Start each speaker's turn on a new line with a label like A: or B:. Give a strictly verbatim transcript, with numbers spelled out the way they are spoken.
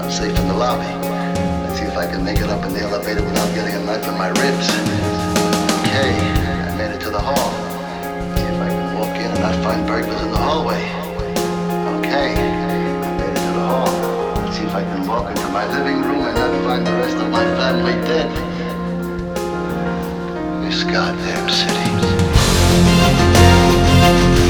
A: I'm safe in the lobby. Let's see if I can make it up in the elevator without getting a knife in my ribs. Okay, I made it to the hall. Let's see if I can walk in and not find burglars in the hallway. Okay, I made it to the hall. Let's see if I can walk into my living room and not find the rest of my family dead. This goddamn city.